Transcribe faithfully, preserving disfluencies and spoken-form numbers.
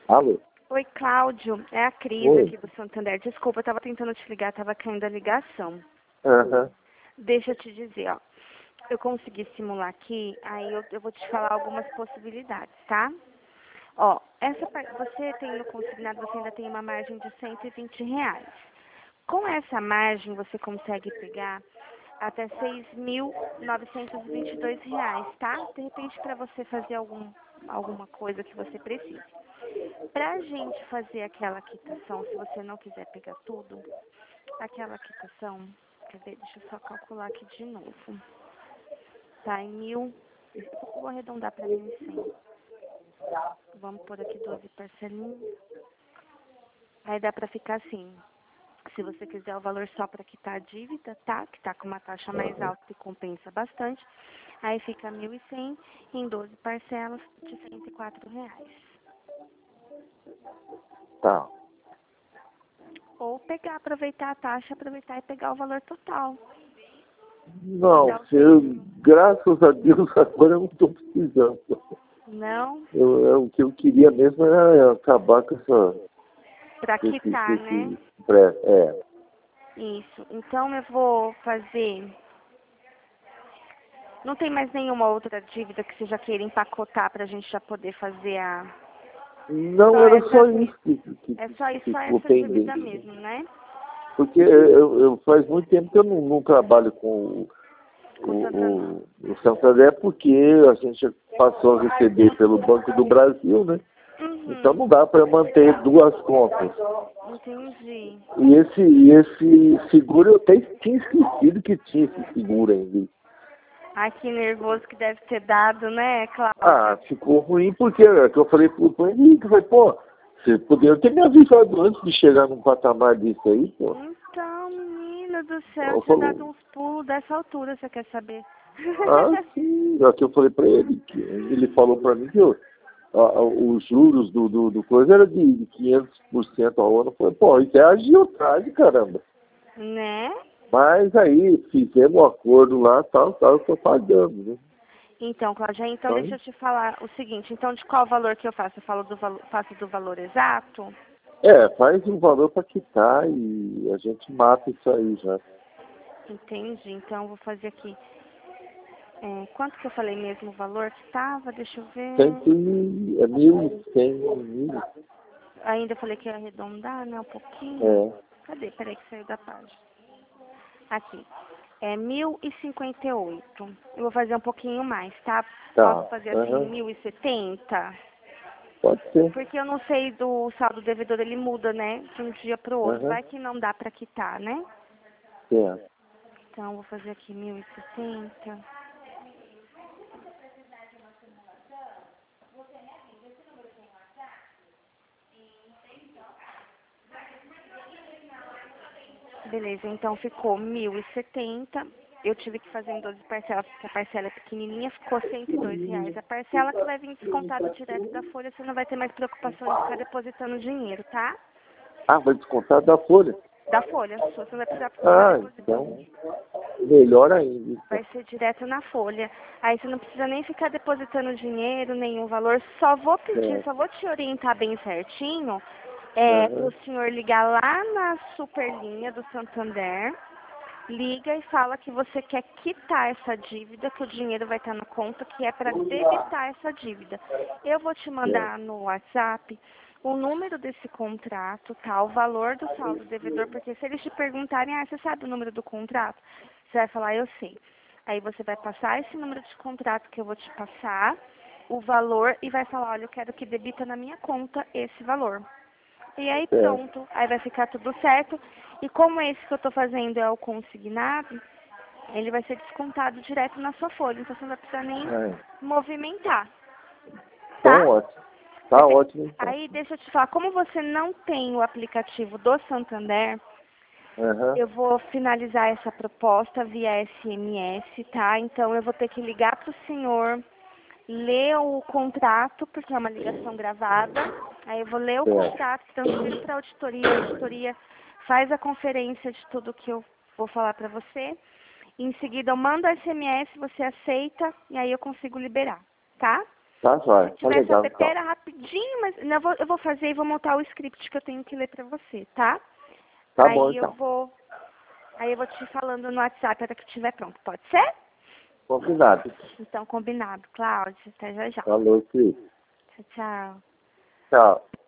Alô? Oi, Cláudio. É a Cris Oi. aqui do Santander. Desculpa, eu tava tentando te ligar, tava caindo a ligação. Aham. Deixa eu te dizer, ó. Eu consegui simular aqui, aí eu, eu vou te falar algumas possibilidades, tá? Ó, essa par- você tem no consignado, você ainda tem uma margem de cento e vinte reais. Com essa margem, você consegue pegar até seis mil novecentos e vinte e dois reais, tá? De repente, para você fazer algum, alguma coisa que você precise. Pra gente fazer aquela quitação, se você não quiser pegar tudo, aquela quitação, quer ver, deixa eu só calcular aqui de novo. Tá em mil, eu vou arredondar para mil e cem. Vamos pôr aqui doze parcelinhas. Aí dá pra ficar assim. Se você quiser o valor só para quitar a dívida, tá? Que tá com uma taxa mais alta e compensa bastante. Aí fica mil e cem em doze parcelas de cento e quatro reais. Tá. Ou pegar, aproveitar a taxa, aproveitar e pegar o valor total. Não, Pegar o eu, cem. graças a Deus, agora eu não estou precisando. Não? Eu, eu- o que eu queria mesmo era acabar com essa... Pra Esse, quitar, né? esse pré, é. Isso. Então eu vou fazer... Não tem mais nenhuma outra dívida que você já queira empacotar pra gente já poder fazer a... Não, Só era só essa isso que, que, É que só isso, só ficou essa dívida pendente. mesmo, né? Porque eu, eu faz muito tempo que eu não, não trabalho com o, Com Santander. o, o Santander, porque a gente passou a receber pelo Banco do Brasil, né? Então Uhum. não dá para manter duas contas. Entendi. E esse, e esse seguro, eu até tinha esquecido que tinha esse seguro ainda. Ai, que nervoso que deve ter dado, né, Ah, Cláudio? ficou ruim porque é que eu falei pro pro Henrique, eu falei, pô, você poderia ter me avisado antes de chegar num patamar disso aí, pô. Então, menino do céu, Eu tinha falei, dado uns pulos dessa altura, você quer saber? ah, sim, já que eu falei pra ele, que ele falou pra mim que eu, a- a- os juros do, do, do coisa era de, de quinhentos por cento ao ano. Eu falei, pô, isso é agiotagem, caramba. Né? Mas aí fizemos um acordo lá, tal, tal, eu tô pagando, né? Então, Cláudia, então deixa Então, eu te falar o seguinte, então de qual valor que eu faço? Eu falo do valor, faço do valor exato? é, faz um valor pra quitar e a gente mata isso aí já. Entendi, então eu vou fazer aqui. É, quanto que eu falei mesmo o valor que estava? Deixa eu ver. Cento e, é mil e cem, mil. Ainda falei que ia arredondar, né? Um pouquinho. É, Cadê? Peraí que saiu da página. Aqui. É mil e cinquenta e oito. Eu vou fazer um pouquinho mais, tá? Posso tá. fazer assim, Aham. mil e setenta? Pode ser. Porque eu não sei do saldo devedor, ele muda, né? De um dia pro outro. Aham. Vai que não dá pra quitar, né? É. Então, vou fazer aqui mil e setenta. Beleza, então ficou mil e setenta. Eu tive que fazer em doze parcelas, porque a parcela é pequenininha, ficou cento e dois reais. A parcela que vai vir descontada direto da folha, você não vai ter mais preocupação de ficar depositando dinheiro, tá? Ah, vai descontar da folha? Da folha, você não vai precisar ficar Ah, depositando. então, melhor ainda. Então. Vai ser direto na folha. Aí você não precisa nem ficar depositando dinheiro, nenhum valor. Só vou pedir, É. só vou te orientar bem certinho é, para Aham. o senhor ligar lá na superlinha do Santander. Liga e fala que você quer quitar essa dívida, que o dinheiro vai estar na conta, que é para debitar essa dívida. Eu vou te É. mandar no WhatsApp o número desse contrato, tá? O valor do saldo devedor, porque se eles te perguntarem, ah, você sabe o número do contrato? Você vai falar, eu sei. Aí você vai passar esse número de contrato que eu vou te passar, o valor, e vai falar, olha, eu quero que debita na minha conta esse valor. E aí É. pronto, aí vai ficar tudo certo. E como esse que eu estou fazendo é o consignado, ele vai ser descontado direto na sua folha, então você não vai precisar nem É. movimentar, Então, tá? ótimo. Tá Depe- ótimo, então. Aí deixa eu te falar, como você não tem o aplicativo do Santander, Aham. eu vou finalizar essa proposta via S M S, tá? Então eu vou ter que ligar para o senhor, ler o contrato, porque é uma ligação gravada. Aí eu vou ler o Certo. contrato, transfiro para a auditoria, a auditoria faz a conferência de tudo que eu vou falar para você. Em seguida eu mando S M S, você aceita e aí eu consigo liberar, tá? Tá, Se jóia. Tá tiver essa legal, então. pepeira, rapidinho. rapidinho, mas não, eu, vou, eu vou fazer e vou montar o script que eu tenho que ler pra você, tá? Tá aí bom, eu então. vou. Aí eu vou te falando no WhatsApp até que estiver pronto, pode ser? Combinado. Então, combinado. Cláudia, até já já. Falou, Cris. Tchau, tchau. Tchau.